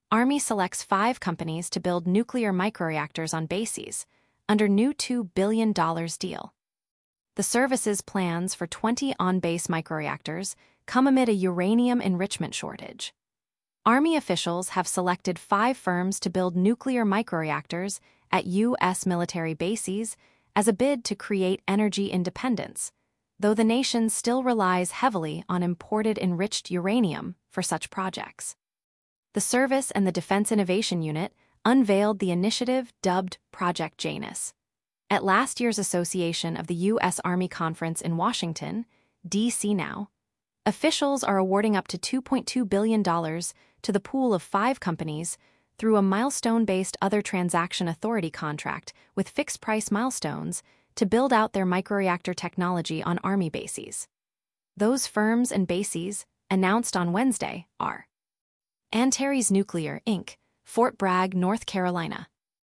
Army selects 5 companies to build nuclear microreactors on bases under new $2 billion deal. The service's plans for 20 on-base microreactors come amid a uranium enrichment shortage. Army officials have selected 5 firms to build nuclear microreactors at U.S. military bases as a bid to create energy independence, though the nation still relies heavily on imported enriched uranium for such projects. The service and the Defense Innovation Unit unveiled the initiative dubbed Project Janus. At last year's Association of the U.S. Army Conference in Washington, D.C. now, officials are awarding up to $2.2 billion to the pool of 5 companies through a milestone-based Other Transaction Authority contract with fixed-price milestones to build out their microreactor technology on Army bases. Those firms and bases, announced on Wednesday, are Antares Nuclear, Inc., Fort Bragg, North Carolina;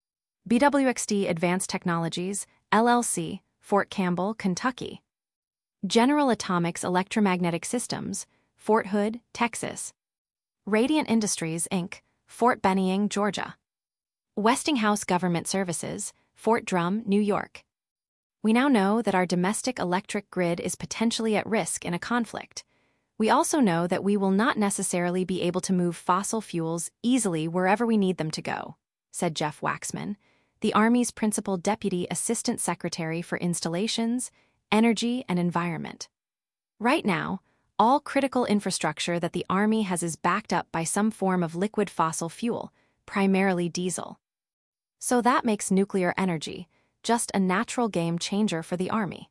BWXT Advanced Technologies, LLC, Fort Campbell, Kentucky; General Atomics Electromagnetic Systems, Fort Hood, Texas; Radiant Industries, Inc., Fort Benning, Georgia; Westinghouse Government Services, Fort Drum, New York. We now know that our domestic electric grid is potentially at risk in a conflict. We also know that we will not necessarily be able to move fossil fuels easily wherever we need them to go, said Jeff Waxman, the Army's Principal Deputy Assistant Secretary for Installations, Energy, and Environment. Right now, all critical infrastructure that the Army has is backed up by some form of liquid fossil fuel, primarily diesel. So that makes nuclear energy just a natural game changer for the Army.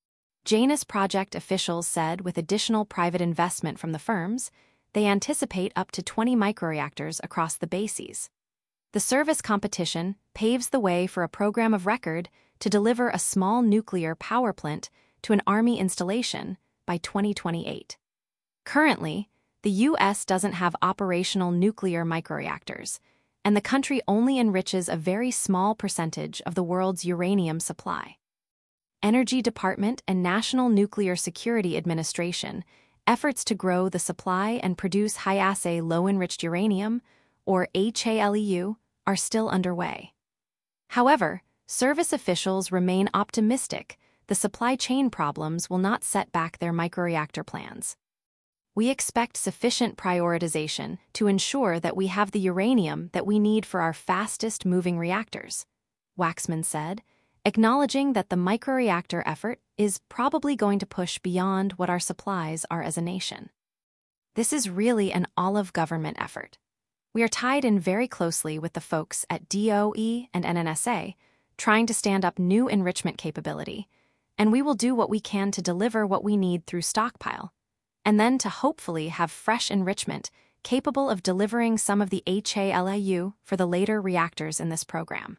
Janus Project officials said with additional private investment from the firms, they anticipate up to 20 microreactors across the bases. The service competition paves the way for a program of record to deliver a small nuclear power plant to an Army installation by 2028. Currently, the U.S. doesn't have operational nuclear microreactors, and the country only enriches a very small percentage of the world's uranium supply. Energy Department and National Nuclear Security Administration efforts to grow the supply and produce high-assay low-enriched uranium, or HALEU, are still underway. However, service officials remain optimistic the supply chain problems will not set back their microreactor plans. We expect sufficient prioritization to ensure that we have the uranium that we need for our fastest-moving reactors, Waxman said, acknowledging that the microreactor effort is probably going to push beyond what our supplies are as a nation. This is really an all-of-government effort. We are tied in very closely with the folks at DOE and NNSA, trying to stand up new enrichment capability, and we will do what we can to deliver what we need through stockpile, and then to hopefully have fresh enrichment capable of delivering some of the HALEU for the later reactors in this program.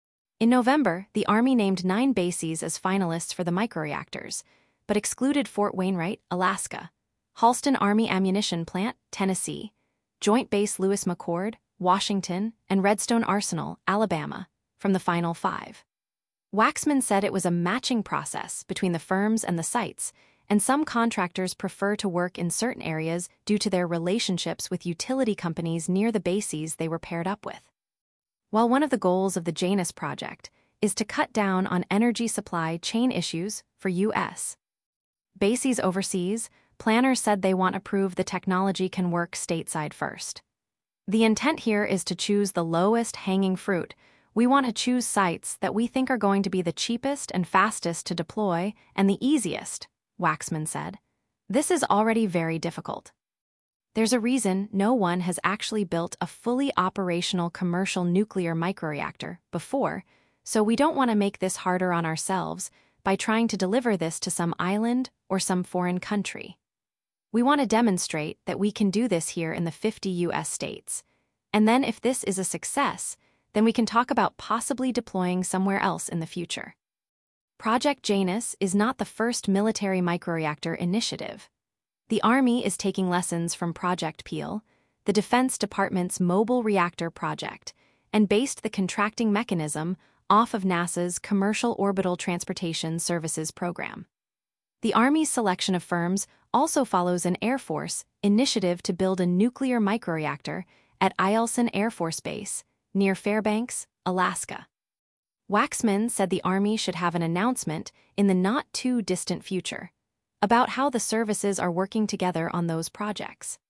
In November, the Army named 9 bases as finalists for the microreactors, but excluded Fort Wainwright, Alaska, Halston Army Ammunition Plant, Tennessee, Joint Base Lewis McChord, Washington, and Redstone Arsenal, Alabama, from the final 5. Waxman said it was a matching process between the firms and the sites, and some contractors prefer to work in certain areas due to their relationships with utility companies near the bases they were paired up with. While one of the goals of the Janus project is to cut down on energy supply chain issues for U.S. bases overseas, planners said they want to prove the technology can work stateside first. The intent here is to choose the lowest hanging fruit. We want to choose sites that we think are going to be the cheapest and fastest to deploy and the easiest, Waxman said. This is already very difficult. There's a reason no one has actually built a fully operational commercial nuclear microreactor before, so we don't want to make this harder on ourselves by trying to deliver this to some island or some foreign country. We want to demonstrate that we can do this here in the 50 U.S. states, and then if this is a success, then we can talk about possibly deploying somewhere else in the future. Project Janus is not the first military microreactor initiative. The Army is taking lessons from Project Peel, the Defense Department's mobile reactor project, and based the contracting mechanism off of NASA's Commercial Orbital Transportation Services program. The Army's selection of firms also follows an Air Force initiative to build a nuclear microreactor at Eielson Air Force Base, near Fairbanks, Alaska. Waxman said the Army should have an announcement in the not-too-distant future about how the services are working together on those projects.